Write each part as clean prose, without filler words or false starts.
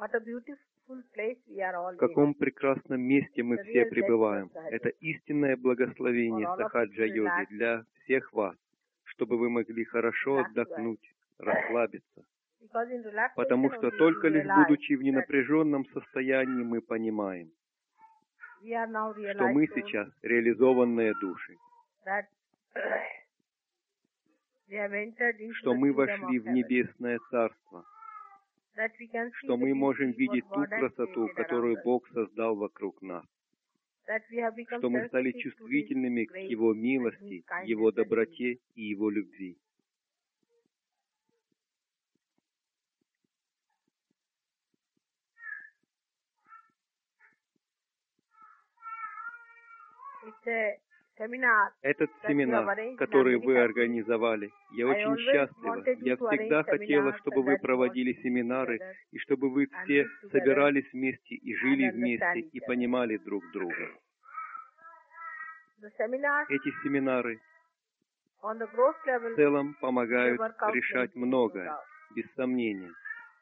В каком прекрасном месте мы все пребываем. Это истинное благословение сахаджа-йоги для всех вас, чтобы вы могли хорошо отдохнуть, расслабиться. Потому что только лишь будучи в ненапряженном состоянии мы понимаем, что мы сейчас реализованные души, что мы вошли в небесное царство, что мы можем видеть ту красоту, которую Бог создал вокруг нас, что мы стали чувствительными к Его милости, Его доброте и Его любви. Этот семинар, который вы организовали, я очень счастлива. Я всегда хотела, чтобы вы проводили семинары, и чтобы вы все собирались вместе и жили вместе, и понимали друг друга. Эти семинары в целом помогают решать многое, без сомнения.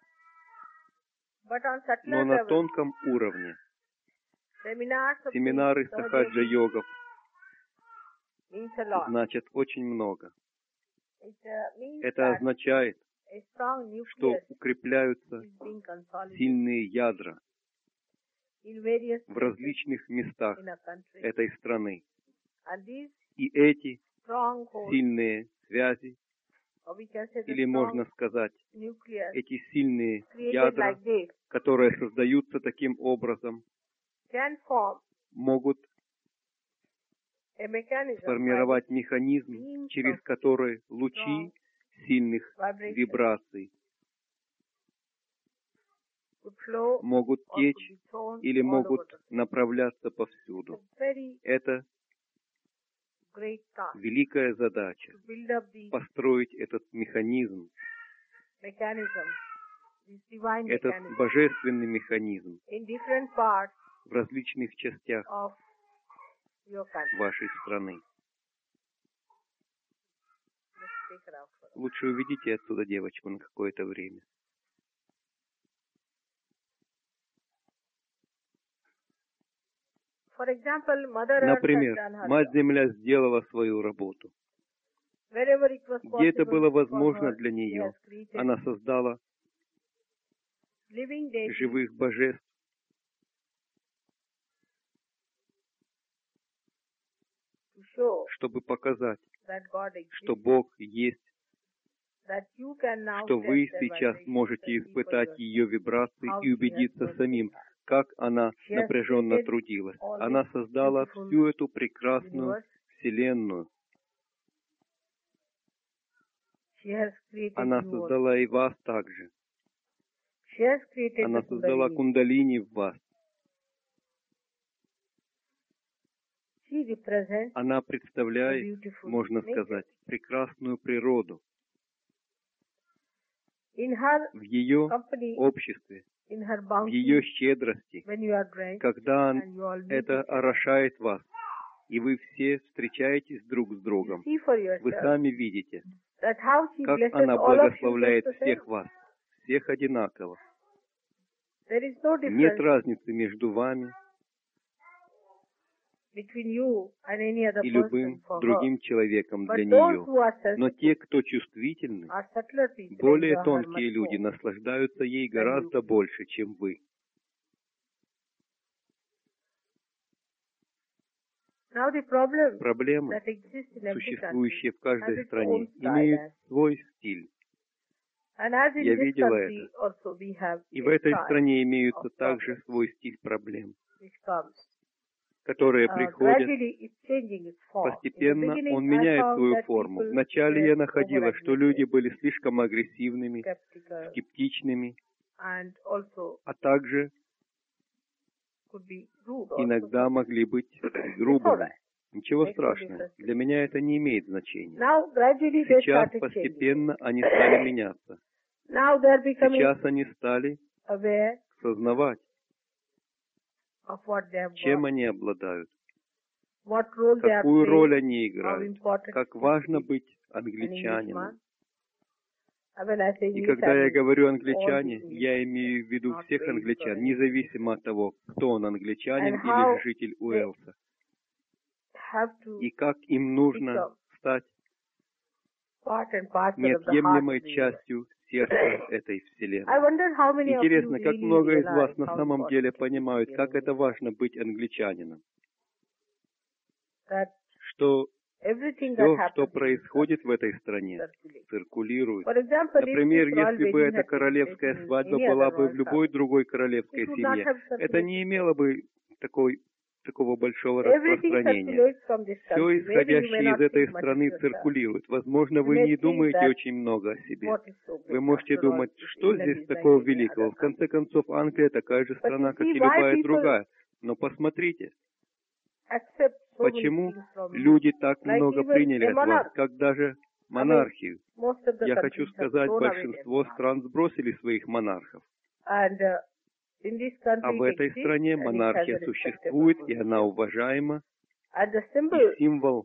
Но на тонком уровне семинары сахаджа-йогов значит очень много. Это означает, что укрепляются сильные ядра в различных местах этой страны. И эти сильные связи, или можно сказать, эти сильные ядра, которые создаются таким образом, могут сформировать механизм, через который лучи сильных вибраций могут течь или могут направляться повсюду. Это великая задача — построить этот механизм, этот божественный механизм в различных частях вашей страны. Лучше уведите отсюда девочку на какое-то время. Например, Мать-Земля сделала свою работу. Где это было возможно для нее, она создала живых божеств, чтобы показать, что Бог есть, что вы сейчас можете испытать ее вибрации и убедиться самим, как она напряженно трудилась. Она создала всю эту прекрасную Вселенную. Она создала и вас также. Она создала кундалини в вас. Она представляет, можно сказать, прекрасную природу. В ее обществе, в ее щедрости, когда это орошает вас, и вы все встречаетесь друг с другом, вы сами видите, как она благословляет всех вас, всех одинаково. Нет разницы между вами и любым другим человеком для нее. Но те, кто чувствительны, более тонкие люди, наслаждаются ей гораздо больше, чем вы. Проблемы, существующие в каждой стране, имеют свой стиль. Я видела это. И в этой стране имеются также свой стиль проблем, которые приходят. Постепенно он меняет свою форму. Вначале я находила, что люди были слишком агрессивными, скептичными, а также иногда могли быть грубыми. Ничего страшного. Для меня это не имеет значения. Сейчас постепенно они стали меняться. Сейчас они стали сознавать, чем они обладают, какую роль они играют, как важно быть англичанином. И когда я говорю англичане, я имею в виду всех англичан, независимо от того, кто он, англичанин или житель Уэльса. И как им нужно стать неотъемлемой частью сердца этой вселенной. Интересно, как много из вас на самом деле понимают, как это важно быть англичанином. Что все, что происходит в этой стране, циркулирует. Например, если бы эта королевская свадьба была бы в любой другой королевской семье, это не имело бы такого большого распространения. Все, исходящее из этой страны, циркулирует. Возможно, вы не думаете очень много о себе. Вы можете думать, что здесь такого великого. В конце концов, Англия такая же страна, как и любая другая. Но посмотрите, почему люди так много приняли от вас, как даже монархию. Я хочу сказать, большинство стран сбросили своих монархов. А в этой стране монархия существует, и она уважаема. И символ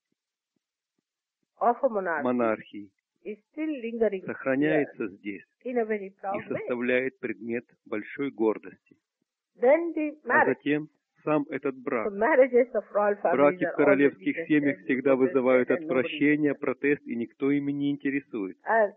монархии сохраняется здесь и составляет предмет большой гордости. А затем сам этот брак. Браки в королевских семьях всегда вызывают отвращение, протест, и никто ими не интересует.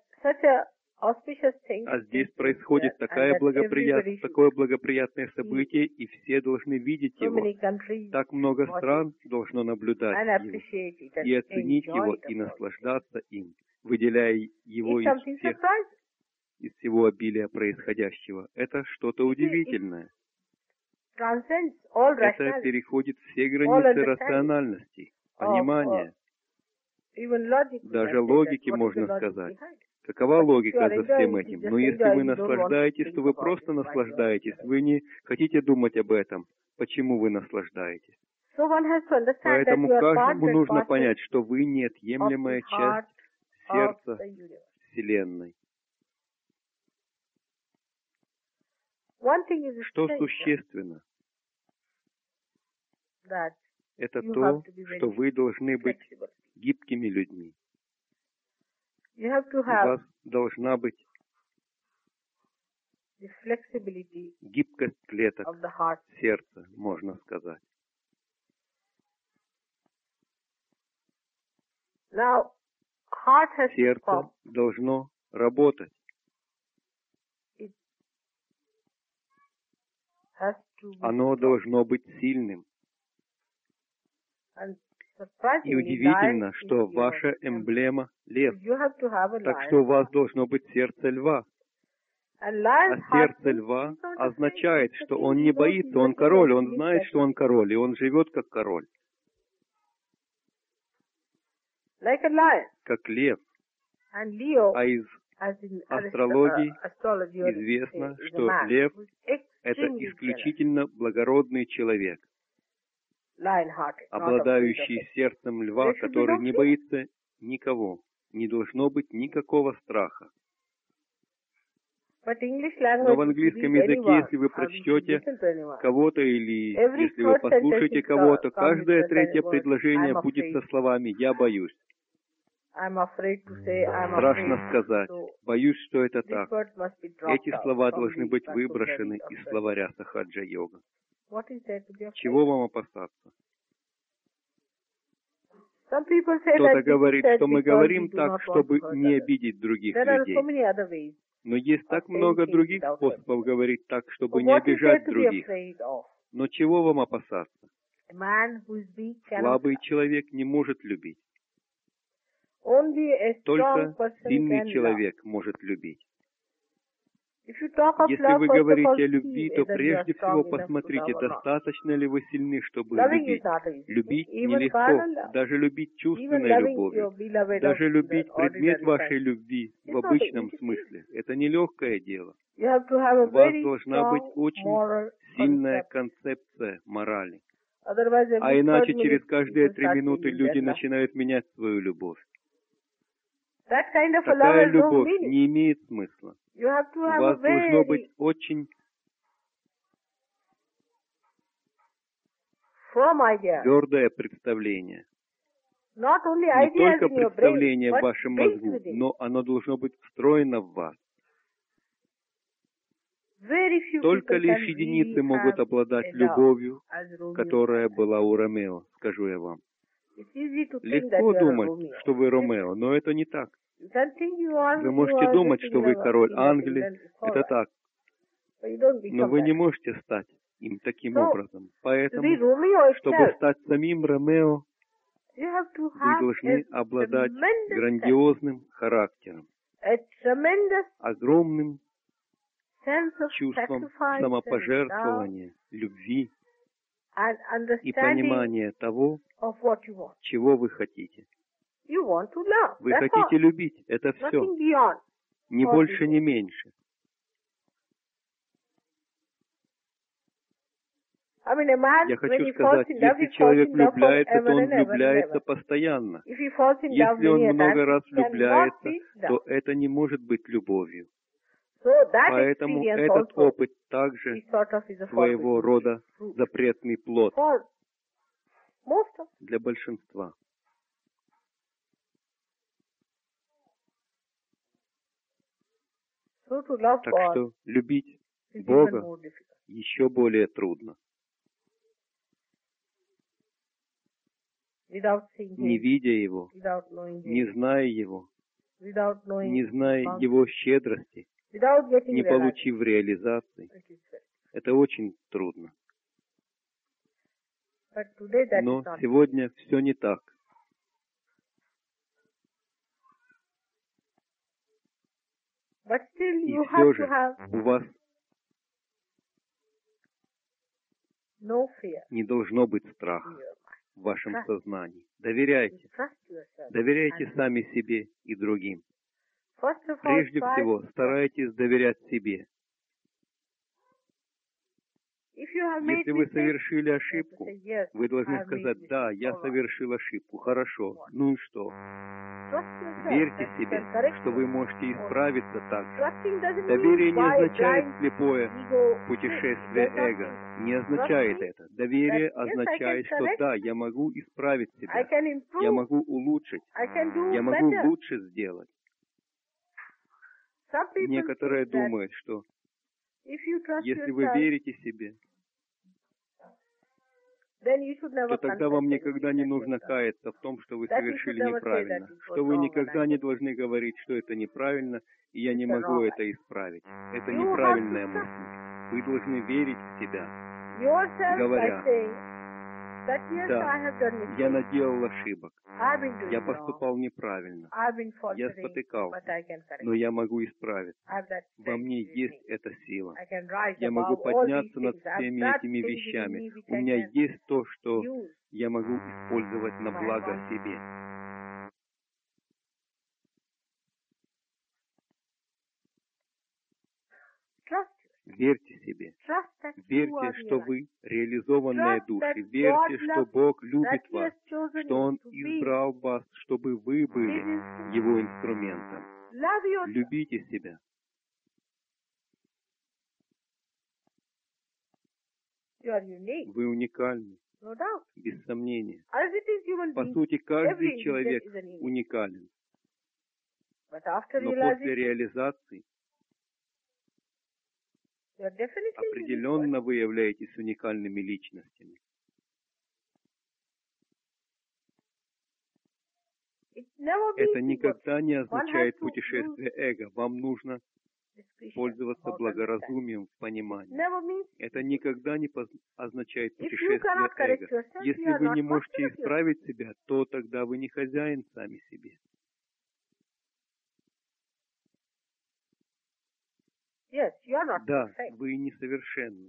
А здесь происходит такое благоприятное событие, и все должны видеть его. Так много стран должно наблюдать его, и оценить его, и наслаждаться им, выделяя его из всего обилия происходящего. Это что-то удивительное. Это переходит все границы рациональности, понимания, даже логики, можно сказать. Какова логика за всем этим? Но если вы наслаждаетесь, то вы просто наслаждаетесь. Вы не хотите думать об этом. Почему вы наслаждаетесь? Поэтому каждому нужно понять, что вы неотъемлемая часть сердца Вселенной. Что существенно? Это то, что вы должны быть гибкими людьми. У вас должна быть гибкость клеток сердца, можно сказать. Сердце должно работать. Оно должно быть сильным. И удивительно, что ваша эмблема — лев. Так что у вас должно быть сердце льва. А сердце льва означает, что он не боится, он король, он знает, что он король, и он живет как король. Как лев. А из астрологии известно, что лев — это исключительно благородный человек, обладающий сердцем льва, который не боится никого. Не должно быть никакого страха. Но в английском языке, если вы прочтете кого-то или если вы послушаете кого-то, каждое третье предложение будет со словами «я боюсь». Страшно сказать. Боюсь, что это так. Эти слова должны быть выброшены из словаря Сахаджа-йога. Чего вам опасаться? Кто-то говорит, что мы говорим так, чтобы не обидеть других людей. Но есть так много других способов говорить так, чтобы не обижать других. Но чего вам опасаться? Слабый человек не может любить. Только сильный человек может любить. Если вы говорите о любви, то прежде всего посмотрите, достаточно ли вы сильны, чтобы любить. Любить нелегко, даже любить чувственной любовью, даже любить предмет вашей любви в обычном смысле. Это нелегкое дело. У вас должна быть очень сильная концепция морали. А иначе через каждые 3 минуты люди начинают менять свою любовь. Такая любовь не имеет смысла. У вас должно быть очень твердое представление Не только представление в вашем мозгу, но оно должно быть встроено в вас. Только лишь единицы могут обладать любовью, которая была у Ромео, скажу я вам. Легко думать, что вы Ромео, но это не так. Вы можете думать, что вы король Англии, это так. Но вы не можете стать им таким образом. Поэтому, чтобы стать самим Ромео, вы должны обладать грандиозным характером, огромным чувством самопожертвования, любви и понимания того, чего вы хотите. Вы хотите любить, это все, ни больше, ни меньше. Я хочу сказать, если человек влюбляется, то он влюбляется постоянно. Если он много раз влюбляется, то это не может быть любовью. Поэтому этот опыт также своего рода запретный плод для большинства. Так что любить Бога еще более трудно. Не видя Его, не зная Его, не зная Его щедрости, не получив реализации. Это очень трудно. Но сегодня все не так. И все же у вас не должно быть страха в вашем сознании. Доверяйте. Доверяйте сами себе и другим. Прежде всего, старайтесь доверять себе. Если вы совершили ошибку, вы должны сказать: да, я совершил ошибку, хорошо, ну и что? Верьте себе, что вы можете исправиться так же. Доверие не означает слепое путешествие эго. Не означает это. Доверие означает, что да, я могу исправить себя, я могу улучшить, я могу лучше сделать. Некоторые думают, что если вы верите себе, то тогда вам никогда не нужно каяться в том, что вы совершили неправильно, что вы никогда не должны говорить, что это неправильно, и я не могу это исправить. Это неправильная мысль. Вы должны верить в себя, говоря: да, я наделал ошибок, я поступал неправильно, я спотыкался, но я могу исправиться. Во мне есть эта сила. Я могу подняться над всеми этими вещами. У меня есть то, что я могу использовать на благо себе. Верьте себе. Верьте, что вы реализованные души. Верьте, что Бог любит вас, что Он избрал вас, чтобы вы были Его инструментом. Любите себя. Вы уникальны, без сомнения. По сути, каждый человек уникален. Но после реализации определенно вы являетесь уникальными личностями. Это никогда не означает путешествие эго. Вам нужно пользоваться благоразумием в понимании. Это никогда не означает путешествие эго. Если вы не можете исправить себя, то тогда вы не хозяин сами себе. Да, вы несовершенны.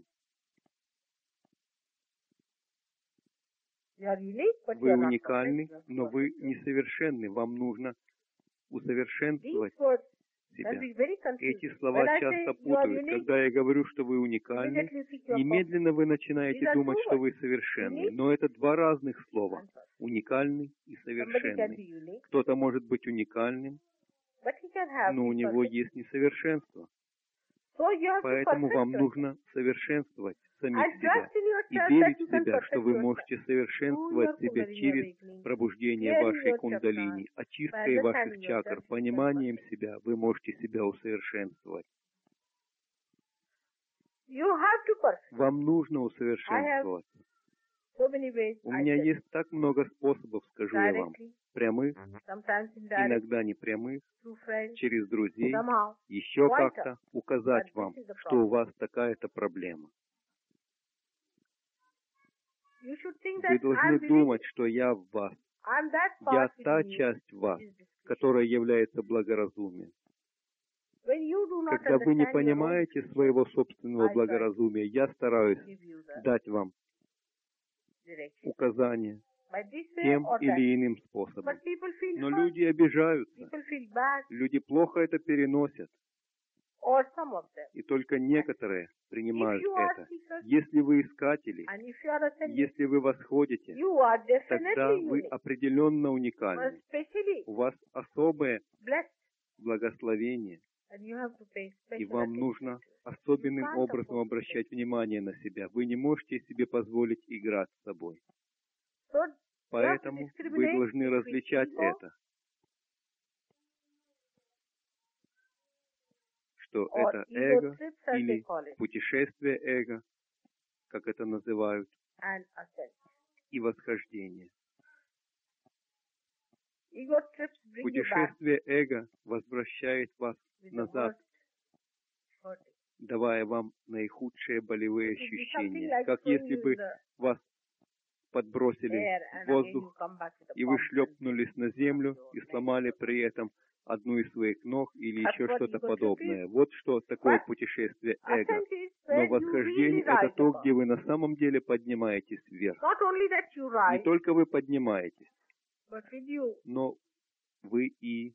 Вы уникальны, но вы несовершенны. Вам нужно усовершенствовать себя. Эти слова часто путают. Когда я говорю, что вы уникальны, немедленно вы начинаете думать, что вы совершенны. Но это два разных слова. Уникальный и совершенный. Кто-то может быть уникальным, но у него есть несовершенство. Поэтому вам нужно совершенствовать самих себя и верить в себя, что вы можете совершенствовать себя через пробуждение вашей кундалини, очисткой ваших чакр, пониманием себя вы можете себя усовершенствовать. Вам нужно усовершенствоваться. У меня есть так много способов, скажу я вам, прямых, иногда непрямых, через друзей, еще как-то указать вам, что у вас такая-то проблема. Вы должны думать, что я в вас. Я та часть в вас, которая является благоразумием. Когда вы не понимаете своего собственного благоразумия, я стараюсь дать вам указания тем или иным способом. Но люди обижаются, люди плохо это переносят, и только некоторые принимают это. Если вы искатели, если вы восходите, тогда вы определенно уникальны. У вас особое благословение, и вам нужно особенным образом обращать внимание на себя. Вы не можете себе позволить играть с собой. Поэтому вы должны различать это, что это эго или путешествие эго, как это называют, и восхождение. Путешествие эго возвращает вас назад, давая вам наихудшие болевые ощущения, как если бы вас подбросили в воздух, и вы шлепнулись на землю и сломали при этом одну из своих ног или еще что-то подобное. Вот что такое путешествие эго. Но восхождение — это то, где вы на самом деле поднимаетесь вверх. Не только вы поднимаетесь, но вы и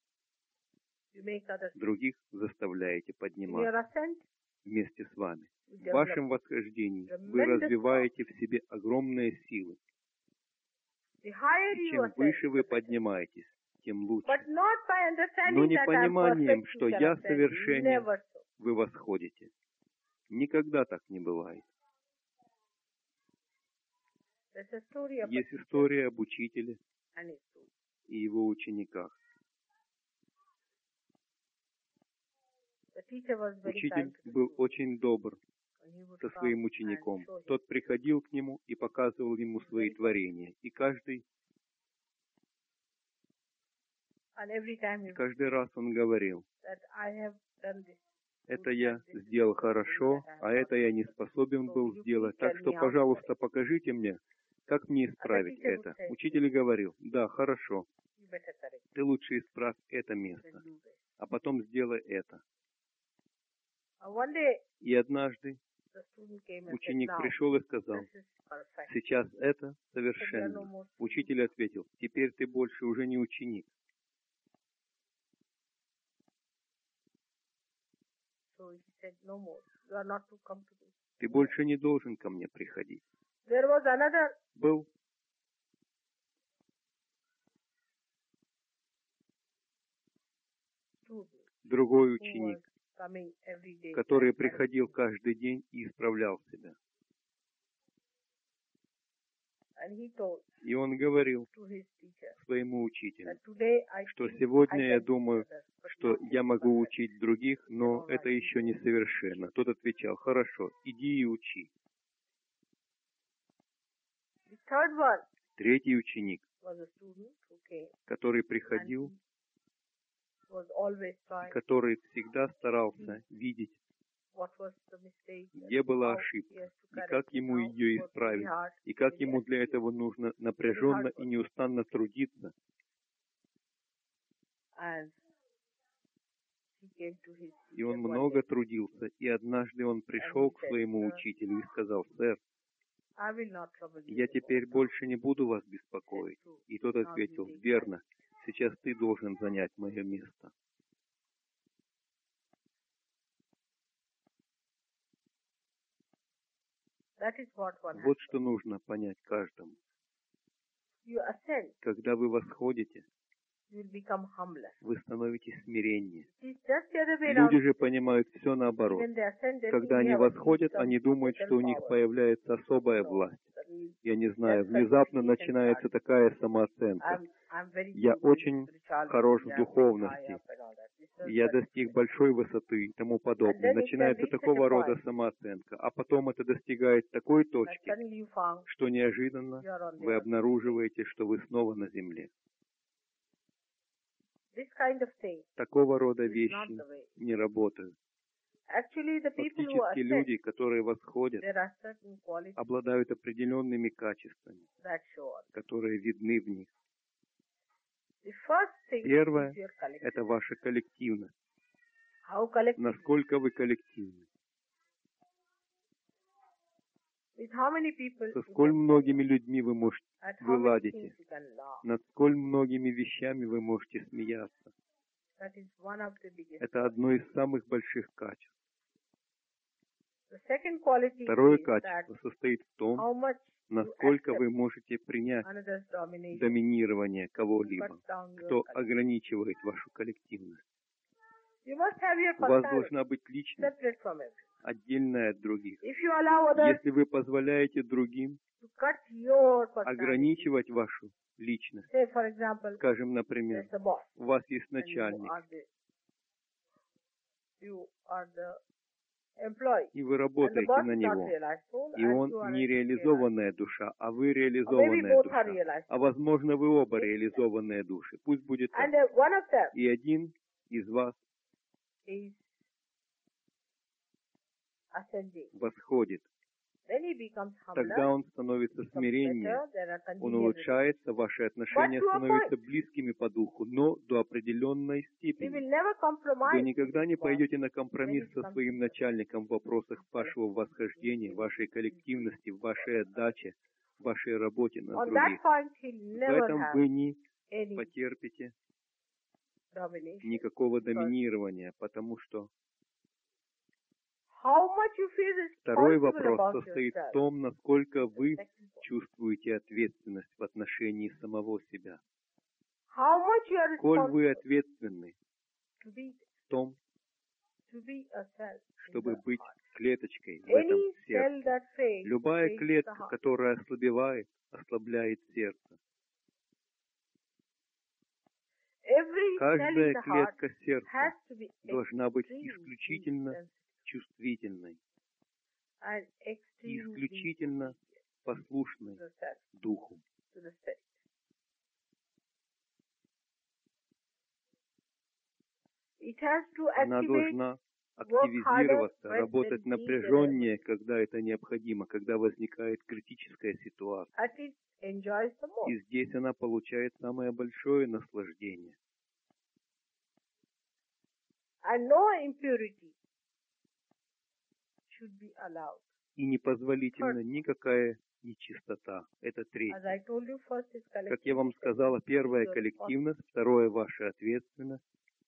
других заставляете подниматься вместе с вами. В вашем восхождении вы развиваете в себе огромные силы. И чем выше вы поднимаетесь, тем лучше. Но не пониманием, что я совершенен, вы восходите. Никогда так не бывает. Есть история об учителе и его учениках. Учитель был очень добр со своим учеником. Тот приходил к нему и показывал ему свои творения. И каждый раз он говорил: это я сделал хорошо, а это я не способен был сделать. Так что, пожалуйста, покажите мне, как мне исправить это. Учитель говорил: да, хорошо, ты лучше исправь это место, а потом сделай это. И однажды ученик пришел и сказал: сейчас это совершенно. Учитель ответил: теперь ты больше уже не ученик. Ты больше не должен ко мне приходить. Был другой ученик, который приходил каждый день и исправлял себя. И он говорил своему учителю, что сегодня я думаю, что я могу учить других, но это еще не совершенно. Тот отвечал: хорошо, иди и учи. Третий ученик, который приходил, который всегда старался видеть, где была ошибка, и как ему ее исправить, и как ему для этого нужно напряженно и неустанно трудиться. И он много трудился, и однажды он пришел к своему учителю и сказал: сэр, я теперь больше не буду вас беспокоить. И тот ответил: верно, сейчас ты должен занять мое место. Вот что нужно понять каждому. Когда вы восходите, you will become humbler. вы становитесь смиреннее. It is just the other way around. Люди же понимают все наоборот. When they ascend, they Когда think они they have восходят, some они думают, что у них special power. появляется особая No, власть. suddenly, Я не знаю, that's внезапно a начинается такая самооценка. I'm very Я good in очень spirituality, хорош в I'm very духовности. high up and all that. This is Я what- достиг большой высоты и тому подобное. And then it Начинается can reach такого such a рода point самооценка, а потом это достигает такой that точки, suddenly you found что неожиданно you are on the вы earth. обнаруживаете, что вы снова на земле. This kind of thing Такого рода is not вещи the way. не работают. Actually, the people who Фактически ascend, люди, которые восходят, there are certain qualities обладают определенными качествами, that show up. которые видны в них. The first thing Первое is your collective. Это ваша коллективность. How collective? Насколько вы коллективны. With how many people Со you сколь can многими людьми вы можете, at вы how many ладите. things you can laugh. Над сколь многими вещами вы можете смеяться. That is one of the biggest. Это одно из самых больших качеств. The second quality Второе is that качество состоит в том, how much насколько accept вы можете принять another's domination доминирование кого-либо, cuts down your кто collective. ограничивает вашу коллективность. You must have your У вас personality должна быть личность, separate from everything. отдельная от других. If you allow others Если вы позволяете другим to cut your personality, ограничивать вашу личность, say for example, скажем, например, there's a boss, у вас есть and начальник, you are the employee, и вы and the работаете boss на is not него, realized soul, и and он you are нереализованная душа, а вы or maybe реализованная both душа. are realized. А возможно, вы оба реализованные души. Пусть будет так. And one of them И один из вас is ascending. восходит. Then he becomes Тогда humbler, он становится becomes смиреннее, better, there are он congenial улучшается, ваши отношения But to a становятся близкими по духу, но до определенной relations. We will степени. never compromise. Вы никогда не with God. пойдете на компромисс со своим начальником в вопросах вашего восхождения, вашей коллективности, вашей отдаче, вашей работе на On that других. point, he'll В never этом have вы не any потерпите domination. никакого доминирования, потому что How much you feel второй responsible вопрос about состоит в yourself. том, насколько вы Second point. чувствуете ответственность в отношении самого себя. How much you are Коль вы responsible ответственны to be в том, a cell in чтобы the быть heart. клеточкой в этом Any сердце. cell that fails, Любая fails the клетка, heart. которая ослабевает, ослабляет сердце. Every cell in Каждая the heart клетка has сердца to be должна быть extremely исключительно sensitive чувствительной, and extremely исключительно послушной to the cell, духу. to the spirit. It has to Она activate должна активизироваться, when работать there is need напряженнее, когда это необходимо, когда возникает критическая ситуация. and it enjoys the most. И здесь она получает самое большое наслаждение. And no impurity should be allowed. И непозволительна никакая нечистота. Это As третье. I told you, first is Как collective. я вам сказала, первое Your коллективность, второе ваша ответственность,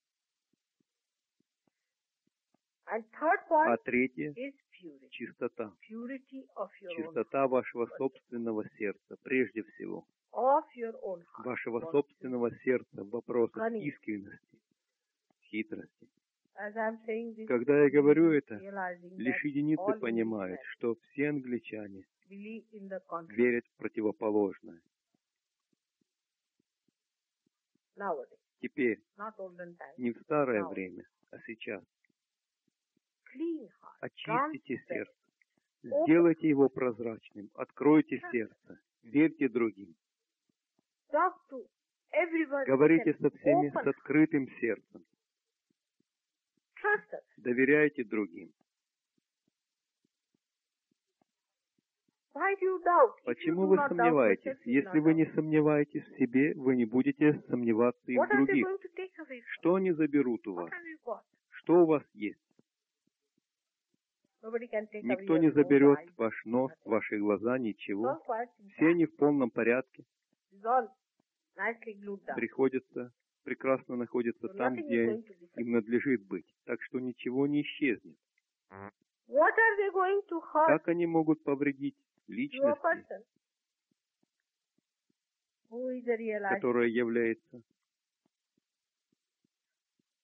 And third а point третье is purity. чистота. Purity of your own Чистота вашего собственного сердца, прежде всего. of your own heart. Вашего What собственного сердца в вопросах Cunning. искренности, хитрости. As I'm saying this, Когда я говорю это, realizing лишь that единицы all понимают, Englishmen что все англичане believe in the contrary верят в противоположное. nowadays, Теперь, not olden times. не в старое Now. время, а сейчас. Clean heart. Очистите transparent. сердце. Сделайте его прозрачным. Откройте сердце. Верьте другим. Talk to everyone. Говорите with со an всеми open с открытым сердцем. Trust us. Доверяйте другим. Why do you doubt? If you Почему do вы not doubt сомневаетесь? yourself, you will Если not вы doubt. не сомневаетесь в себе, вы не будете сомневаться и в What are they других. going to take away from? Что они заберут у What вас? have you got? Что у вас есть? Nobody can take Никто away не your nose, заберет eyes, ваш нос, nothing. ваши глаза, It's ничего. all quiet inside. Все они в полном порядке, It's all nicely glued down. приходятся, прекрасно находятся So там, nothing is где going to disappear. им надлежит быть. Так что ничего не исчезнет. What are they going to hurt Как они могут повредить your личности, person? Who is the realized которая является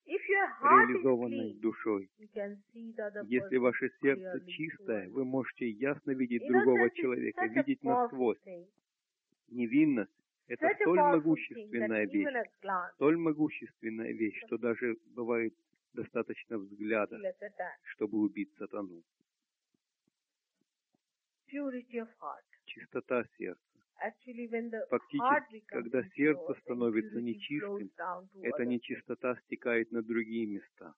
реализованной душой. Если ваше сердце чистое, вы можете ясно видеть другого человека, видеть насквозь. Невинность — это столь могущественная вещь, что даже бывает достаточно взгляда, чтобы убить сатану. Чистота сердца. Фактически, когда сердце становится нечистым, эта нечистота стекает на другие места,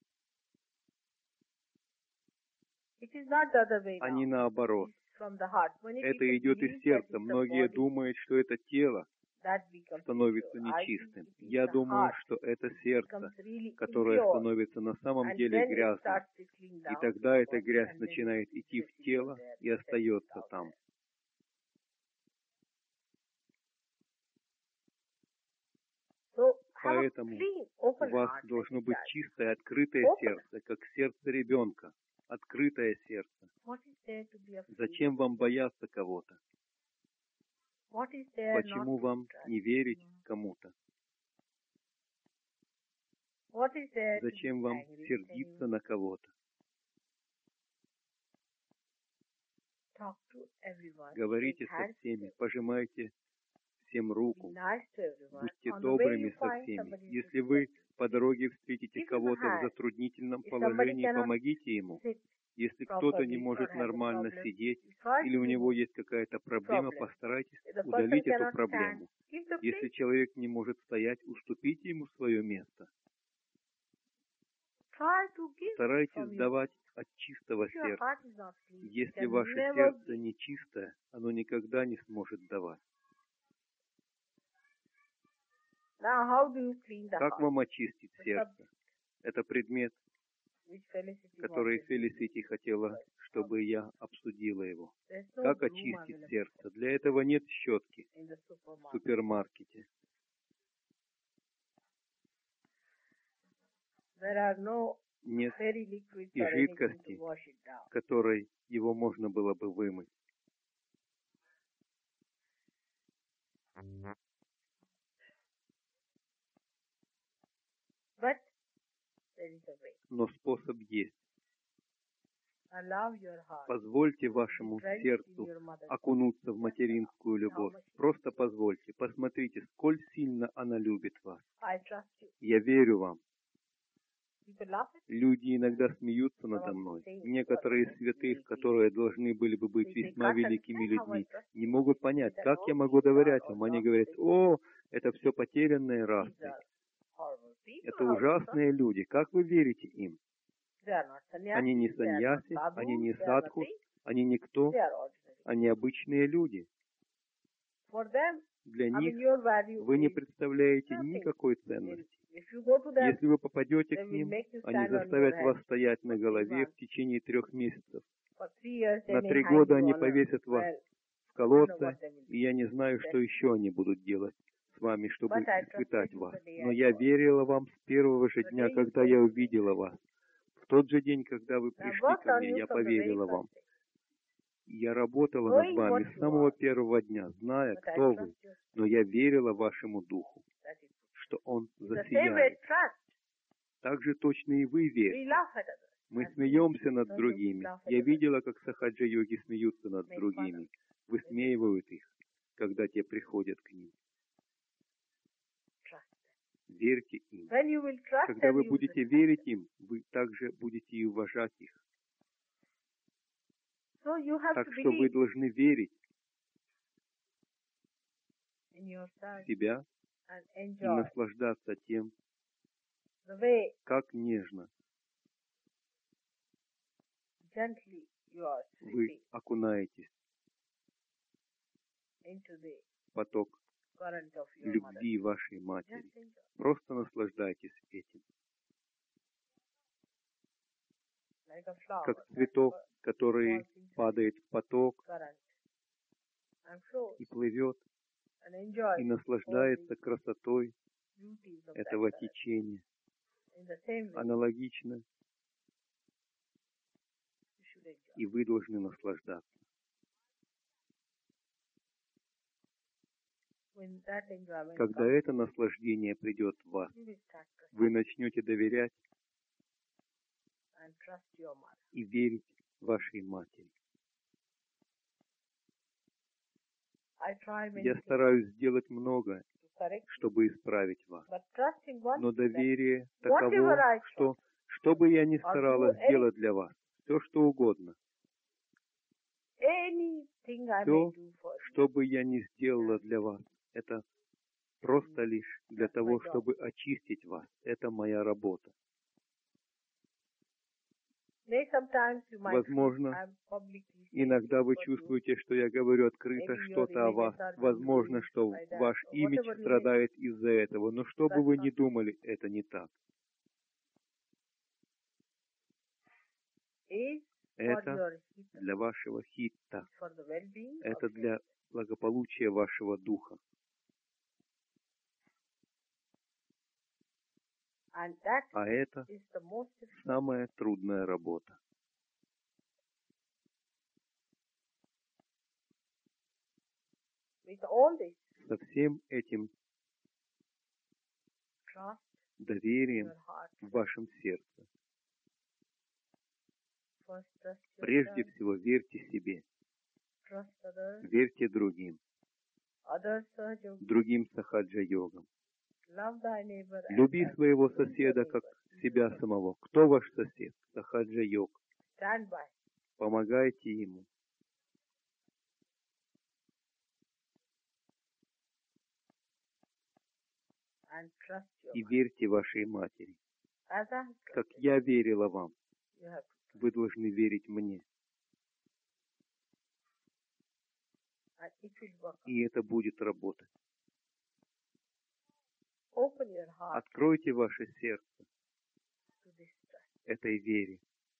а не наоборот. Это идет из сердца. Многие думают, что это тело становится нечистым. Я думаю, что это сердце, которое становится на самом деле грязным. И тогда эта грязь начинает идти в тело и остается там. Поэтому у вас должно быть чистое, открытое сердце, как сердце ребенка. Открытое сердце. Зачем вам бояться кого-то? Почему вам не верить кому-то? Зачем вам сердиться на кого-то? Говорите со всеми, пожимайте всем руку, будьте добрыми со всеми. Если вы по дороге встретите кого-то в затруднительном положении, помогите ему. Если кто-то не может нормально сидеть, или у него есть какая-то проблема, постарайтесь удалить эту проблему. Если человек не может стоять, уступите ему свое место. Старайтесь давать от чистого сердца. Если ваше сердце не чистое, оно никогда не сможет давать. Как вам очистить сердце? Это предмет, который Фелисити хотела, чтобы я обсудила его. Как очистить сердце? Для этого нет щетки в супермаркете. Нет и жидкости, которой его можно было бы вымыть. Но способ есть. Позвольте вашему сердцу окунуться в материнскую любовь. Просто позвольте. Посмотрите, сколь сильно она любит вас. Я верю вам. Люди иногда смеются надо мной. Некоторые святых, которые должны были бы быть весьма великими людьми, не могут понять, как я могу доверять вам. Они говорят: о, это все потерянные расы. Это ужасные люди. Как вы верите им? Они не саньяси, они не садху, они никто, они обычные люди. Для них вы не представляете никакой ценности. Если вы попадете к ним, они заставят вас стоять на голове в течение 3 месяцев. На 3 года они повесят вас в колодце, и я не знаю, что еще они будут делать с вами, чтобы испытать вас. Но я верила вам с первого же дня, когда я увидела вас. В тот же день, когда вы пришли ко мне, я поверила вам. Я работала над вами с самого первого дня, зная, кто вы, но я верила вашему духу, что он засияет. Так же точно и вы верите. Мы смеемся над другими. Я видела, как сахаджа-йоги смеются над другими, высмеивают их, когда те приходят к ним. Верьте им. Когда вы будете верить им, вы также будете и уважать их. Так что вы должны верить в себя и наслаждаться тем, как нежно вы окунаетесь в поток любви вашей матери. Просто наслаждайтесь этим. Как цветок, который падает в поток и плывет, и наслаждается красотой этого течения. Аналогично, и вы должны наслаждаться. Когда это наслаждение придет в вас, вы начнете доверять и верить вашей матери. Я стараюсь сделать многое, чтобы исправить вас. Но доверие таково, что бы я ни старалась сделать для вас, все что угодно, все, что бы я ни сделала для вас, это просто лишь для того, чтобы очистить вас. Это моя работа. Возможно, иногда вы чувствуете, что я говорю открыто что-то о вас. Возможно, что ваш имидж страдает из-за этого. Но что бы вы ни думали, это не так. Это для вашего хитта. Это для благополучия вашего духа. А это самая трудная работа. Со всем этим доверием в вашем сердце. Прежде всего, верьте себе. Верьте другим сахаджа-йогам. Люби своего соседа, как себя самого. Кто ваш сосед? Сахаджа-йог. Помогайте ему. И верьте вашей матери. Как я верила вам, вы должны верить мне. И это будет работать. Откройте ваше сердце этой вере.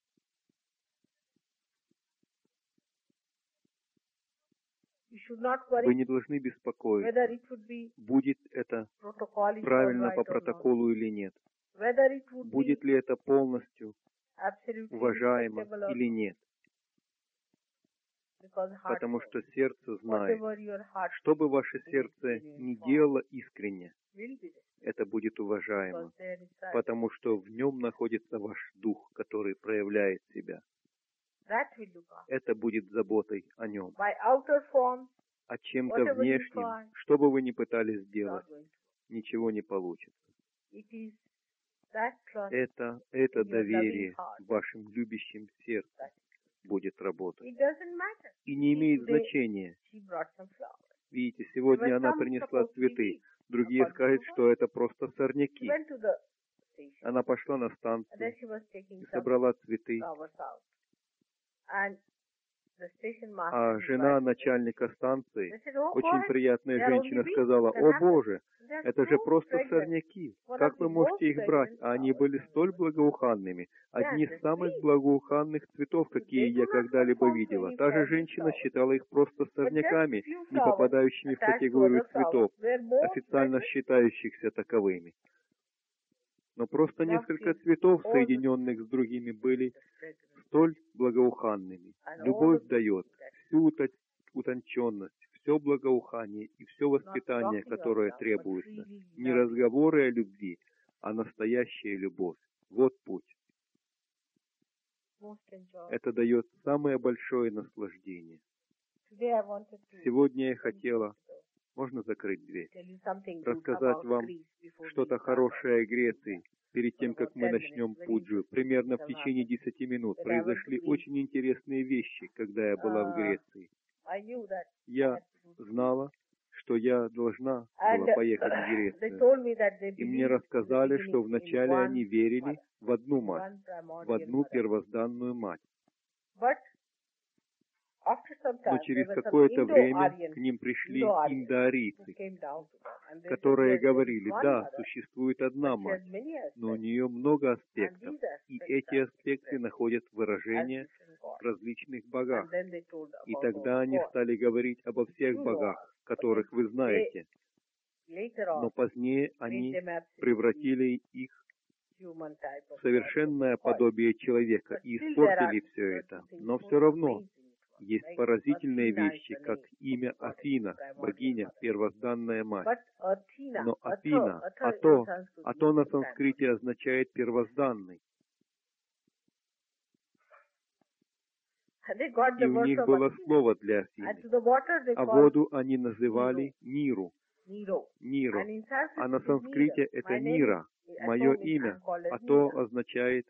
Вы не должны беспокоиться, будет это правильно по протоколу или нет. Будет ли это полностью уважаемо или нет. Потому что сердце знает, что бы ваше сердце ни делало искренне, это будет уважаемо, потому что в нем находится ваш дух, который проявляет себя. Это будет заботой о нем. А чем-то внешним, что бы вы ни пытались сделать, ничего не получится. Это доверие в вашем любящем сердце будет работать. И не имеет значения. Видите, сегодня она принесла цветы. Другие скажут, что это просто сорняки. Она пошла на станцию и собрала цветы. А жена начальника станции, очень приятная женщина, сказала: «О Боже, это же просто сорняки. Как вы можете их брать?» А они были столь благоуханными. Одни из самых благоуханных цветов, какие я когда-либо видела. Та же женщина считала их просто сорняками, не попадающими в категорию цветов, официально считающихся таковыми. Но просто несколько цветов, соединенных с другими, были столь благоуханными. Любовь дает всю утонченность, все благоухание и все воспитание, которое требуется. Не разговоры о любви, а настоящая любовь. Вот путь. Это дает самое большое наслаждение. Сегодня я хотела, можно закрыть дверь, рассказать вам что-то хорошее о Греции. Перед тем, как мы начнем пуджу, примерно в течение 10 минут произошли очень интересные вещи, когда я была в Греции. Я знала, что я должна была поехать в Грецию. И мне рассказали, что вначале они верили в одну мать, в одну первозданную мать. Но через какое-то время к ним пришли индоарийцы, которые говорили: да, существует одна мать, но у нее много аспектов, и эти аспекты находят выражение в различных богах. И тогда они стали говорить обо всех богах, которых вы знаете. Но позднее они превратили их в совершенное подобие человека и испортили все это. Но все равно Есть поразительные вещи, как имя Афина, богиня, первозданная мать. Но Афина, Ато на санскрите означает первозданный. И у них было слово для Афины. А воду они называли Ниру. Ниру. А на санскрите это Нира, мое имя. Ато означает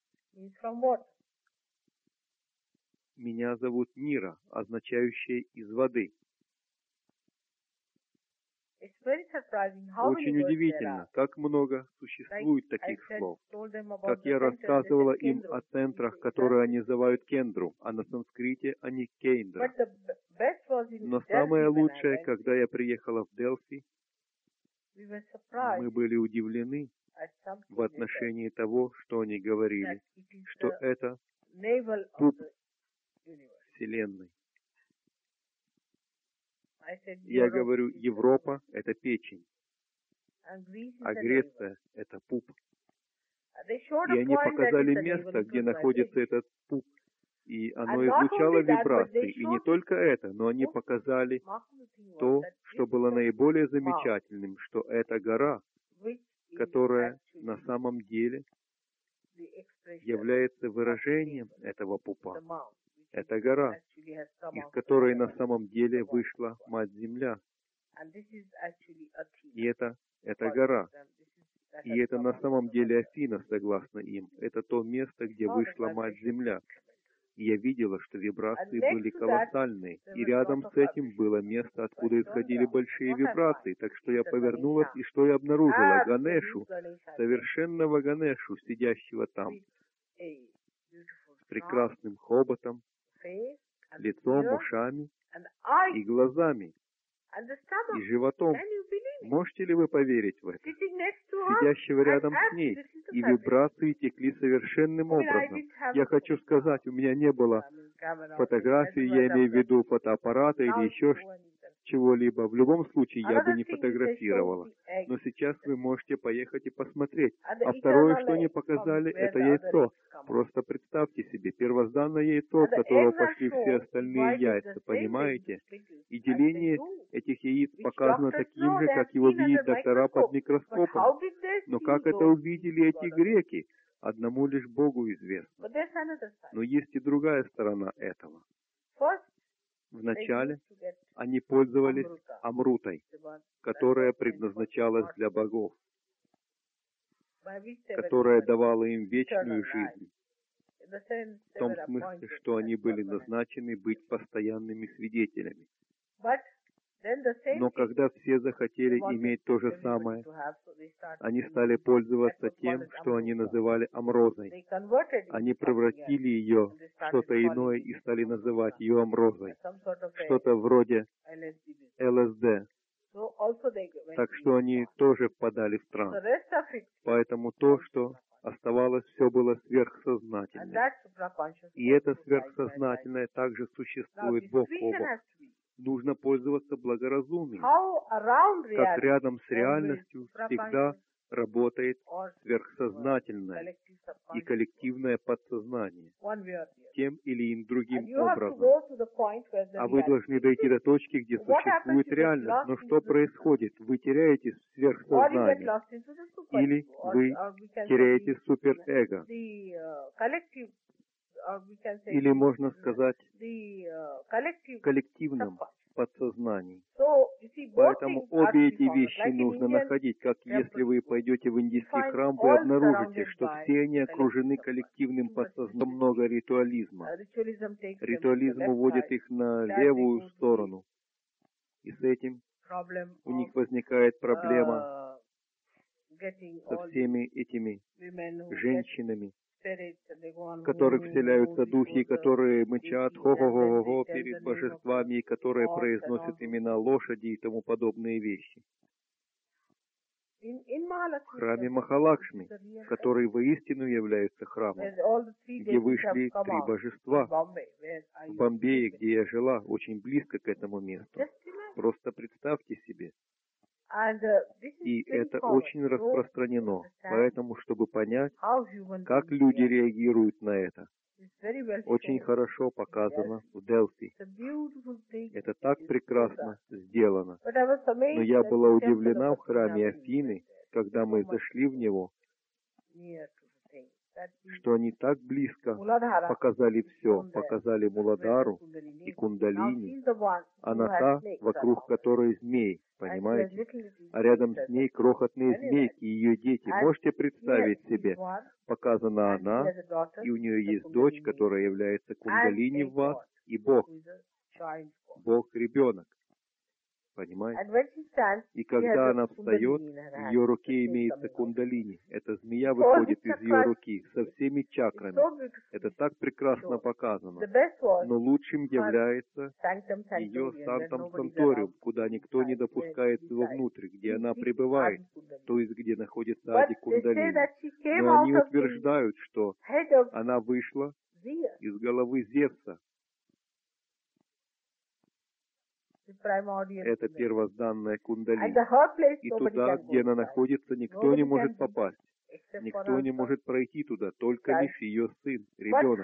«меня зовут Нира», означающее «из воды». Очень удивительно, как много существует таких слов. Как я рассказывала им о центрах, которые они называют кендру, а на санскрите они кейндра. Но самое лучшее, когда я приехала в Делфи, мы были удивлены в отношении того, что они говорили, что это пуп Вселенной. Я говорю, Европа — это печень, а Греция — это пуп. И они показали место, где находится этот пуп, и оно излучало вибрации. И не только это, но они показали то, что было наиболее замечательным, что это гора, которая на самом деле является выражением этого пупа. Это гора, из которой на самом деле вышла Мать-Земля. И это гора. И это на самом деле Афина, согласно им. Это то место, где вышла Мать-Земля. И я видела, что вибрации были колоссальные. И рядом с этим было место, откуда исходили большие вибрации. Так что я повернулась, и что я обнаружила? Ганешу, совершенного Ганешу, сидящего там, с прекрасным хоботом, лицом, ушами и глазами, и животом. Можете ли вы поверить в это? Сидящего рядом с ней, и вибрации текли совершенным образом. Я хочу сказать, у меня не было фотографий, я имею в виду фотоаппарата или еще чего-либо. В любом случае, я бы не фотографировала. Но сейчас вы можете поехать и посмотреть. А второе, что они показали, это яйцо. Просто представьте себе, первозданное яйцо, от которого пошли все остальные яйца, понимаете? И деление этих яиц показано таким же, как его видят доктора под микроскопом. Но как это увидели эти греки? Одному лишь Богу известно. Но есть и другая сторона этого. Вначале они пользовались амрутой, которая предназначалась для богов, которая давала им вечную жизнь, в том смысле, что они были назначены быть постоянными свидетелями. Но когда все захотели иметь то же самое, они стали пользоваться тем, что они называли амрозой. Они превратили ее в что-то иное и стали называть ее амрозой. Что-то вроде ЛСД. Так что они тоже впадали в транс. Поэтому то, что оставалось, все было сверхсознательным. И это сверхсознательное также существует бок о бок. Нужно пользоваться благоразумием. Как рядом с реальностью всегда работает сверхсознательное и коллективное подсознание, тем или иным другим образом. А вы должны дойти до точки, где существует реальность. Но что происходит? Вы теряетесь в сверхсознании, или вы теряете суперэго, или, можно сказать, в коллективном подсознании. Поэтому обе эти вещи нужно находить. Как если вы пойдете в индийский храм, вы обнаружите, что все они окружены коллективным подсознанием. Много ритуализма. Ритуализм уводит их на левую сторону. И с этим у них возникает проблема со всеми этими женщинами, в которых вселяются духи, которые мычат хо-хо-хо-хо перед божествами, и которые произносят имена лошади и тому подобные вещи. В храме Махалакшми, который воистину является храмом, где вышли 3 божества, в Бомбее, где я жила, очень близко к этому месту. Просто представьте себе. И это очень распространено. Поэтому, чтобы понять, как люди реагируют на это, очень хорошо показано в Делфи. Это так прекрасно сделано. Но я была удивлена в храме Афины, когда мы зашли в него, что они так близко показали все, показали Муладхару и Кундалини. Она та, вокруг которой змей, понимаете? А рядом с ней крохотные змейки и ее дети. Можете представить себе? Показана она, и у нее есть дочь, которая является Кундалини в вас, и Бог. Бог-ребенок. Понимаете? И когда она встает, в ее руке имеется кундалини. Эта змея выходит из ее руки со всеми чакрами. Это так прекрасно показано. Но лучшим является ее Сантам Санториум, куда никто не допускается вовнутрь, где она пребывает, то есть где находится Ади Кундалини. Но они утверждают, что она вышла из головы Зевса. Это первозданная кундалини. И туда, где она находится, никто не может попасть. Никто не может пройти туда, только лишь ее сын, ребенок.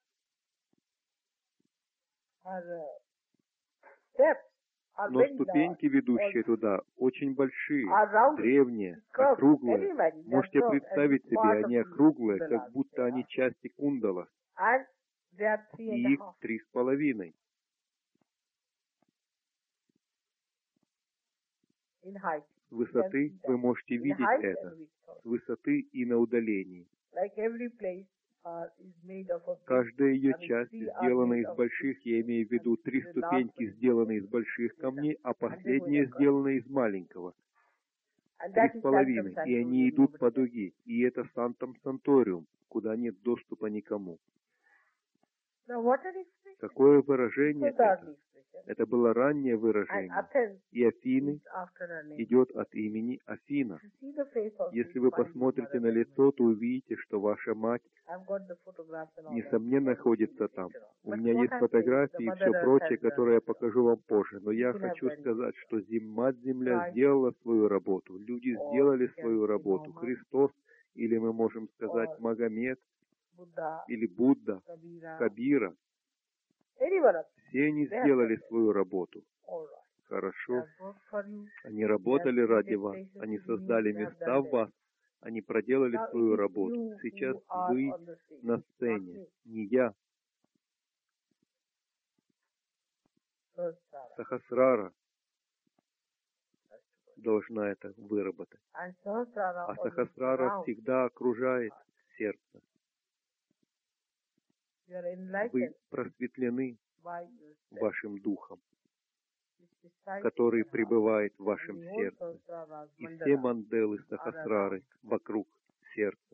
Но ступеньки, ведущие туда, очень большие, древние, округлые. Можете представить себе, они округлые, как будто они части кундала. И их 3,5. С высоты вы можете видеть это, с высоты и на удалении. Каждая ее часть сделана из больших, я имею в виду 3 ступеньки сделаны из больших камней, а последняя сделана из маленького. 3,5, и они идут по дуге, и это Сантам Санториум, куда нет доступа никому. Какое выражение это? Это было раннее выражение. И Афины идет от имени Афина. Если вы посмотрите на лицо, то увидите, что ваша мать, несомненно, находится там. У меня есть фотографии и все прочее, которые я покажу вам позже. Но я хочу сказать, что Мать-Земля сделала свою работу. Люди сделали свою работу. Христос, или мы можем сказать Магомед, или Будда, Кабира. Все они сделали свою работу. Хорошо. Они работали ради вас. Они создали места в вас. Они проделали свою работу. Сейчас вы на сцене, не я. Сахасрара должна это выработать. А Сахасрара всегда окружает сердце. Вы просветлены вашим духом, который пребывает в вашем сердце. И все манделы Сахасрары вокруг сердца.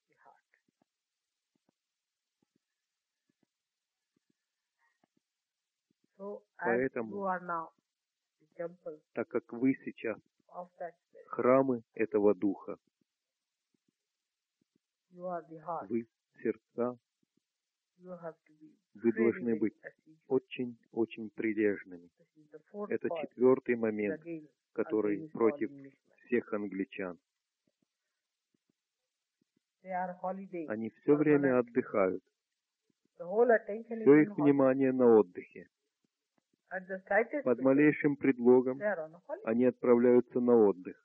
Поэтому, так как вы сейчас храмы этого духа, вы сердца, вы должны быть очень прилежными. Это 4-й момент, который против всех англичан. Они все время отдыхают. Все их внимание на отдыхе. Под малейшим предлогом они отправляются на отдых.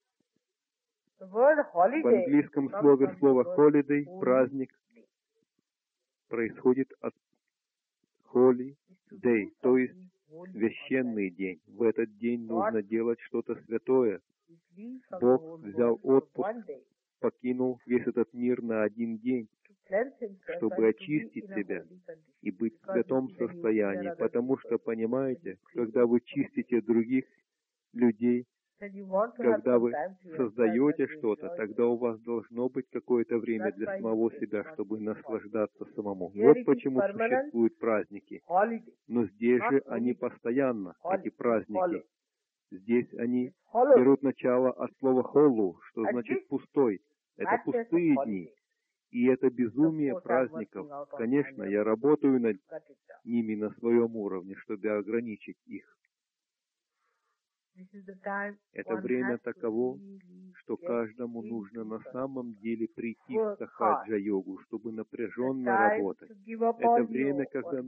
В английском слово holiday, праздник, происходит от holy day, то есть священный день. В этот день нужно делать что-то святое. Бог взял отпуск, покинул весь этот мир на 1 день, чтобы очистить себя и быть в святом состоянии. Потому что, понимаете, когда вы чистите других людей, когда вы создаете что-то, тогда у вас должно быть какое-то время для самого себя, чтобы наслаждаться самому. Вот почему существуют праздники. Но здесь же они постоянно, эти праздники. Здесь они берут начало от слова «холу», что значит «пустой». Это пустые дни. И это безумие праздников. Конечно, я работаю над ними на своем уровне, чтобы ограничить их. Это время таково, что каждому нужно на самом деле прийти в сахаджа-йогу, чтобы напряженно работать. Это время, когда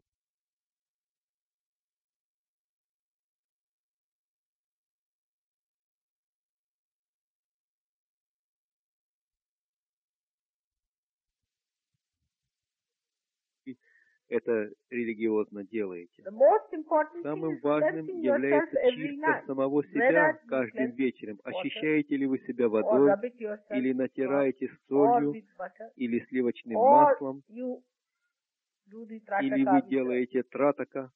это религиозно делаете. Самым важным является чистка самого себя каждым вечером. Очищаете ли вы себя водой, или натираете солью, или сливочным маслом, или вы делаете тратака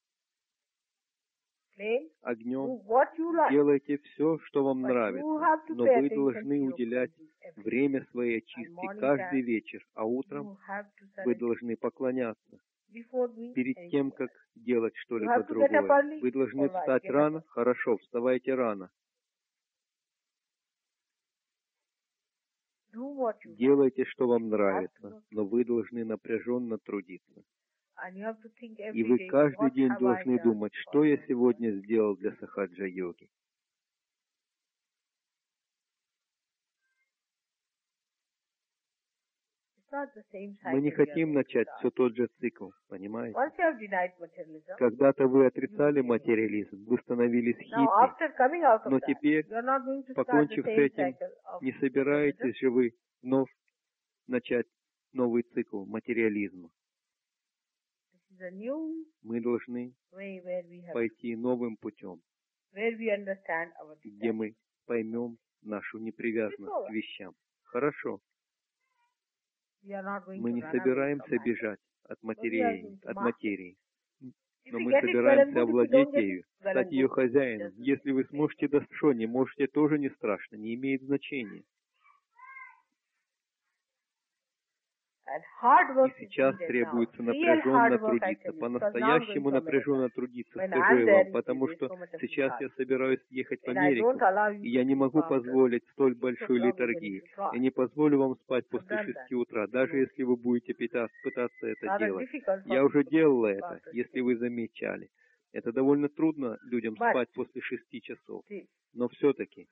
огнем. Делайте все, что вам нравится, но вы должны уделять время своей очистке каждый вечер, а утром вы должны поклоняться. Перед тем, как делать что-либо другое, вы должны встать рано. Хорошо, вставайте рано. Делайте, что вам нравится, но вы должны напряженно трудиться. И вы каждый день должны думать, что я сегодня сделал для сахаджа-йоги. Мы не хотим начать все тот же цикл, понимаете? Когда-то вы отрицали материализм, вы становились хиппи, но теперь, покончив с этим, не собираетесь же вы вновь начать новый цикл материализма. Мы должны пойти новым путем, где мы поймем нашу непривязанность к вещам. Хорошо. Мы не собираемся бежать от материи, но мы собираемся овладеть ею, стать ее хозяином. Если вы сможете достаточно, не можете, тоже не страшно, не имеет значения. И сейчас требуется напряженно трудиться, по-настоящему напряженно трудиться, скажу я вам, потому что сейчас я собираюсь ехать в Америку, и я не могу позволить столь большой литургии. Я не позволю вам спать после 6 утра, даже если вы будете пытаться это делать. Я уже делала это, если вы замечали. Это довольно трудно людям спать после 6 часов, но все-таки.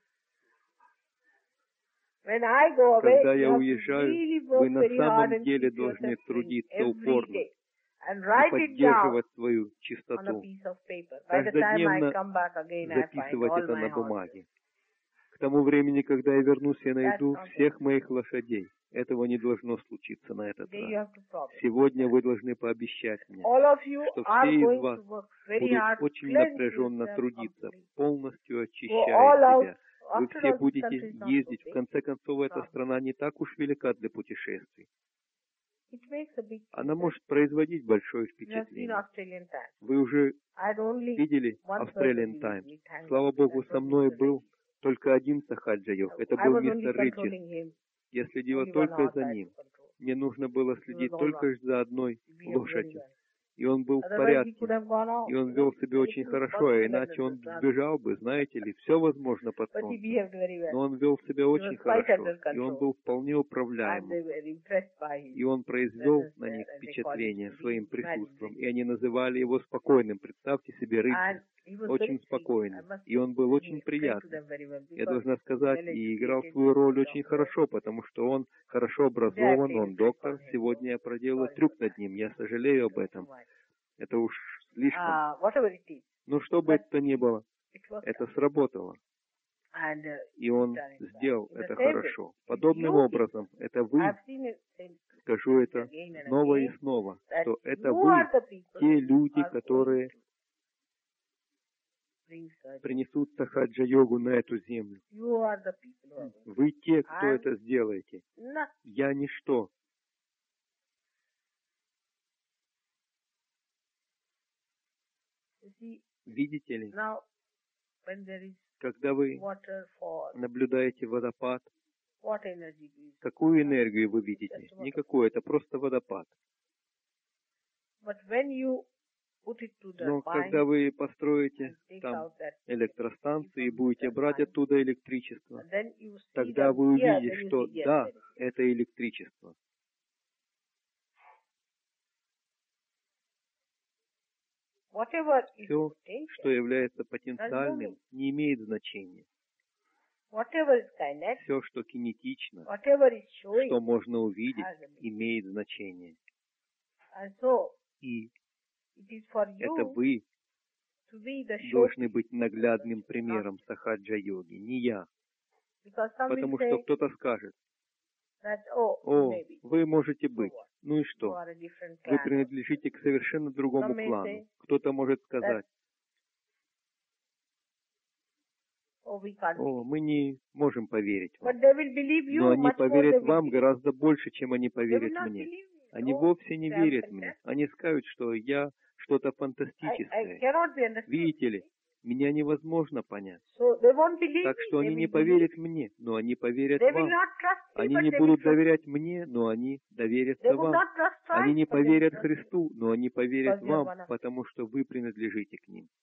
Когда я уезжаю, вы на самом деле должны трудиться упорно и поддерживать свою чистоту. Каждодневно записывать это на бумаге. К тому времени, когда я вернусь, я найду всех моих лошадей. Этого не должно случиться на этот раз. Сегодня вы должны пообещать мне, что все из вас будут очень напряженно трудиться, полностью очищая себя. Вы все будете ездить. В конце концов, эта страна не так уж велика для путешествий. Она может производить большое впечатление. Вы уже видели Australian Times? Слава Богу, со мной был только один сахаджа-йог. Это был мистер Ричард. Я следила только за ним. Мне нужно было следить только за одной лошадью. И он был в порядке, и он вел себя очень хорошо, а иначе он сбежал бы, знаете ли, все возможно под солнцем. Но он вел себя очень хорошо, и он был вполне управляемым. И он произвел на них впечатление своим присутствием, и они называли его спокойным. Представьте себе, Ричард, очень спокойный, и он был очень приятный. Я должна сказать, и играл свою роль очень хорошо, потому что он хорошо образован, он доктор. Сегодня я проделала трюк над ним, я сожалею об этом. Это уж слишком. Но что бы это ни было, это сработало. И он сделал это хорошо. Подобным образом, это вы, скажу это снова и снова, что это вы, те люди, которые принесут сахаджа-йогу на эту землю. Вы те, кто это сделаете. Я ничто. Видите ли, когда вы наблюдаете водопад, какую энергию вы видите? Никакую, это просто водопад. Но когда вы построите там электростанцию и будете брать оттуда электричество, тогда вы увидите, что да, это электричество. whatever is Все, potential, что является потенциальным, не имеет значения. whatever is kinetic, Все, что кинетично, whatever is showing, что можно увидеть, has a meaning. имеет значение. And so, И it is for это you вы to be the должны showpiece. быть наглядным примером сахаджа-йоги, не я. Because some will Потому что say кто-то скажет: that, oh, о, maybe, вы можете so быть. what? Ну и You что? are a different Вы clan. принадлежите к совершенно другому Some may клану. say Кто-то может сказать: oh, we can't о, believe. мы не можем поверить вам. But they will believe you Но они much more поверят than вам we believe. гораздо больше, чем они They will поверят not мне. believe me. Они Oh, вовсе не I am верят мне. fantastic. Они скажут, что я что-то I фантастическое. cannot be understood. Видите ли, меня невозможно понять. So they won't believe Так me. что They они не will believe. поверят мне, но они поверят They will вам. not trust me, Они but не they будут will trust. доверять мне, но они They доверятся would вам. not trust Они Christ, не but they will поверят trust you. Христу, но они поверят Because you are вам, one of- потому что вы принадлежите к ним.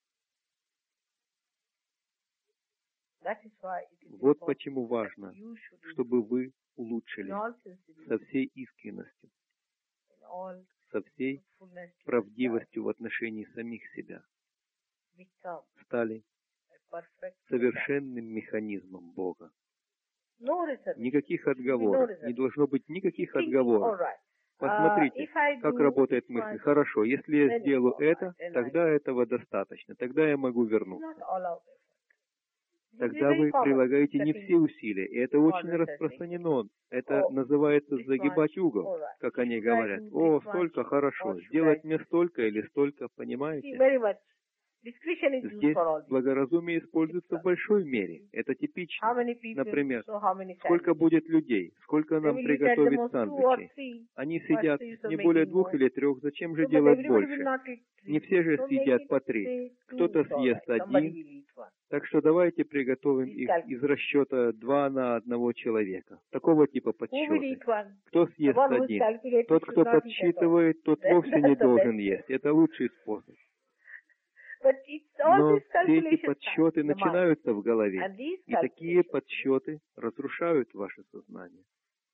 That is why it is Вот important почему важно, that you should чтобы вы in улучшились all sincerity, со всей искренностью, in all со всей truthfulness to правдивостью в отношении самих себя, yourself, become стали a perfect совершенным механизмом Бога. No reservation. Никаких No отговорок. reservation. Не должно быть никаких Thinking, all отговорок. right. Посмотрите, If I как do работает this мысль. much, Хорошо, если я then it's сделаю all right, это, then тогда этого достаточно. Тогда я могу it's вернуться. not all out effort. This is Тогда very вы common. прилагаете не Cutting все усилия. И это small очень research распространено. Это Oh, называется this загибать much, угол, all right. как Should они I говорят. do О, this столько much, хорошо. or should Сделать I- мне столько или столько, See, понимаете? very much. Discretion is used Здесь for all this. благоразумие используется в большой мере. Это How типично. many people, Например, so how many сколько sandwiches? будет людей? Сколько They нам will eat at the приготовить most 2 or сандвичей? 3. Они What's сидят the use of не более making 2 more? или 3. Зачем же So, but делать everybody больше? will not eat 3. Не все же So съедят make по it, 3. say, 2, Кто-то it's all съест right. Somebody 1. will eat 1. Так что давайте приготовим Please их calculate. из расчета 2 на 1 человека. Такого типа Who will подсчеты. eat 1? Кто The съест one who is 1? calculating Тот, should кто not eat at all. подсчитывает, тот That's вовсе не the должен best. есть. Это лучший способ. But it's all Но these все эти calculations start подсчеты in the mind. начинаются в голове. And these И такие calculations, подсчеты разрушают ваше сознание.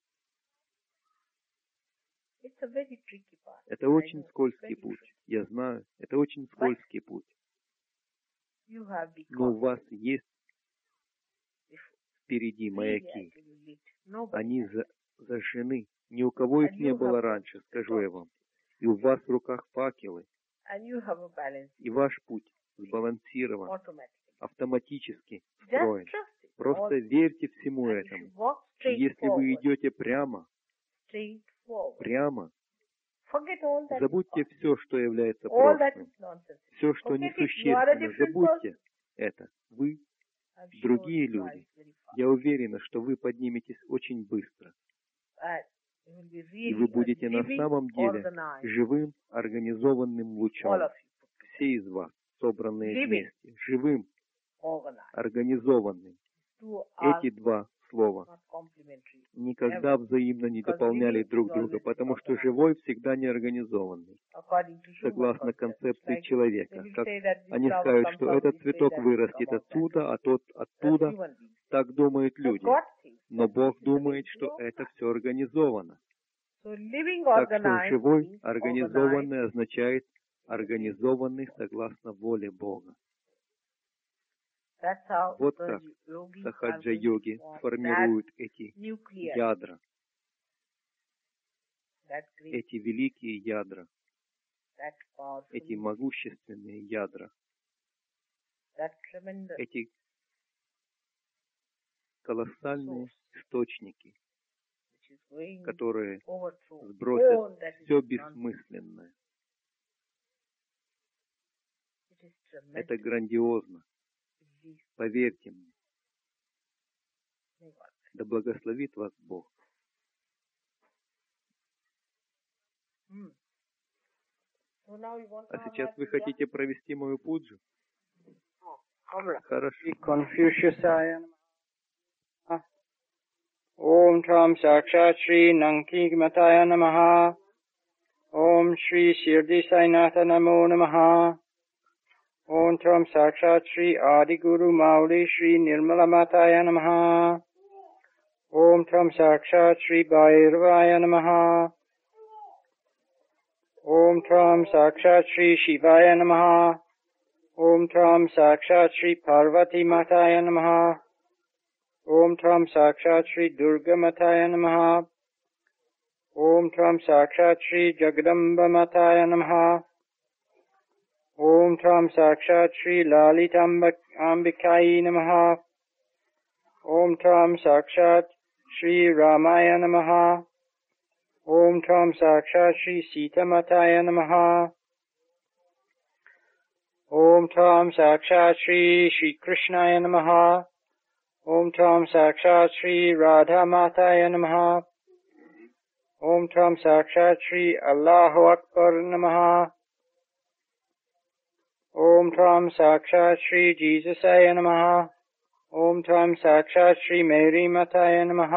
it's a very tricky part. Это I очень know, скользкий very путь. tricky. Я знаю, это очень скользкий путь. You have Но у become вас есть before. впереди Really, маяки. actually lit. Nobody Они has. зажжены. Ни у кого их And не you было have раньше, got скажу я torch. вам. И у вас в руках факелы. And you have a balance И ваш путь сбалансирован, automatically. автоматически Just встроен. trust it. Просто All- верьте всему and you этому. should walk И straight если вы forward. идете прямо, Прямо. Forget all that забудьте is все, что является all that прошлым. is nonsense. Все, что Forget it. You are a несущественно, different забудьте это. Вы I'm sure другие you люди. rise very fast. Я уверена, что вы подниметесь очень быстро. And you will be И really вы будете a на living самом деле organized, живым, организованным лучом. all of you Все из вас, собранные Living. вместе. Живым, organized. организованным. Two are Эти два слова not complementary. никогда взаимно не дополняли друг друга, потому что живой всегда неорганизованный. According to human Согласно concept, концепции like человека, they will как say that this они flower скажут, comes что from этот this way, цветок that вырастет come out that отсюда, а тот way. оттуда. That's human beings. Так думают But люди. God thinks Но that Бог this is the way думает, to что go. это все организовано. So living Так что organized живой, means organized. организованный означает организованный согласно воле Бога. That's how Вот the как yogis are сахаджа-йоги going to form формируют эти that nucleus, ядра, that great, эти великие ядра, that powerful, эти могущественные ядра, that tremendous эти колоссальные источники, which is going которые overthrow сбросят all that is все nonsense. бессмысленное. It is tremendous. Это грандиозно. Believe Поверьте мне. me, God. Да благословит вас Бог. So now you want to А have сейчас that вы puja? хотите провести мою пуджу? All right. Хорошо. Confuciusaya Namaha. Om Tram Sakshat Shri Nangki Mataya Namaha. Om Shri Shirdi Sainatha Namo Namaha. Om Tram Sakshat Shri Adi Guru Mauli Shri Nirmala Mataya Namaha. Om Tram Sakshat Shri Bhairavaya Namaha. ओम ठाम साक्षात श्री शिवाय नमः। ओम ठाम साक्षात श्री पार्वती माताय नमः। ओम ठाम साक्षात श्री दुर्गा माताय नमः। ओम ठाम साक्षात श्री जगदम्ब माताय नमः। ओम ठाम साक्षात श्री ललिताम्बिकायै नमः। ओम ठाम साक्षात श्री रामाय नमः। ओम ठाम साक्षात श्री सीता माताय नमः। ओम ठाम साक्षात श्री कृष्णाय नमः। ओम ठाम साक्षात श्री राधा माताय नमः। ओम ठाम साक्षात श्री अल्लाहु अकबर नमः। ओम ठाम साक्षात श्री जीससाय नमः। ओम ठाम साक्षात श्री मेरी माताय नमः।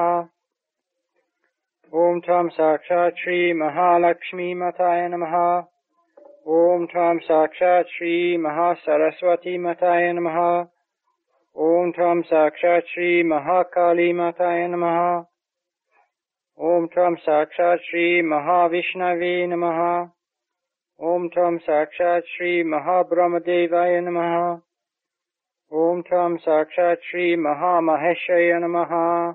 ओम ठाम साक्षात श्री महालक्ष्मी माताय नमः। ओम ठाम साक्षात श्री महासरस्वती माताय नमः। ओम ठाम साक्षात श्री महाकाली माताय नमः। ओम ठाम साक्षात श्री महाविष्णवे नमः। ओम ठाम साक्षात श्री महाब्रह्मदेवाय नमः। ओम ठाम साक्षात श्री महामहेशाय नमः।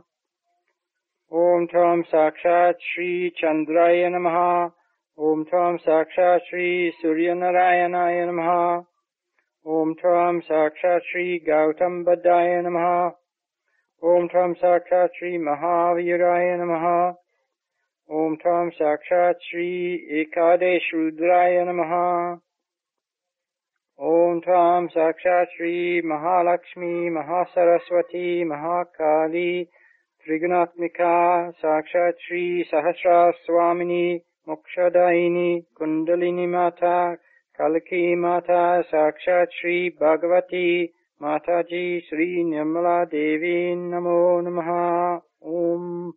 ओम ठाम साक्षात श्री चंद्राय नमः। ओम ठाम साक्षात श्री सूर्यनारायणाय नमः। ओम ठाम साक्षात श्री गौतम बुद्धाय नमः। ओम ठाम साक्षात श्री महावीराय नमः। ओम ठाम साक्षात श्री एकादश रुद्राय नमः। ओम ठाम साक्षात श्री महालक्ष्मी महासरस्वती महाकाली त्रिगुणात्मिका साक्षात श्री सहस्रा स्वामिनी मोक्षदायिनी कुंडलिनी माता कल्की माता साक्षात श्री भगवती माता जी श्री निर्मला देवी नमो नमः। ओम